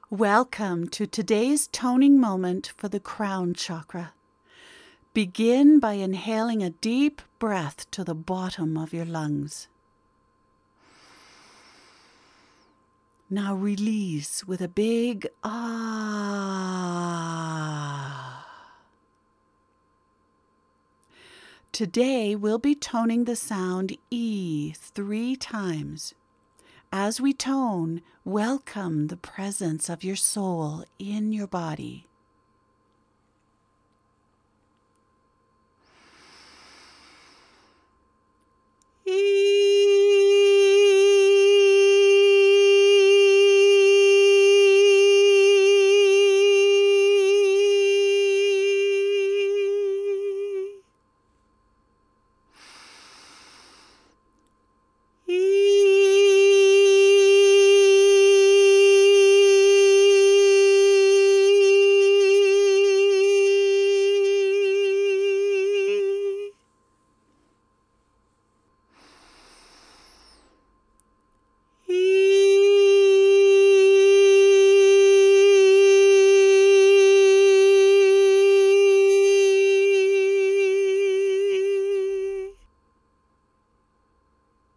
Welcome to today's toning moment for the crown chakra. Begin by inhaling a deep breath to the bottom of your lungs. Now release with a big ah. Today we'll be toning the sound E 3 times. As we tone, welcome the presence of your soul in your body.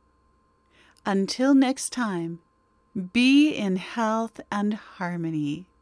Until next time, be in health and harmony.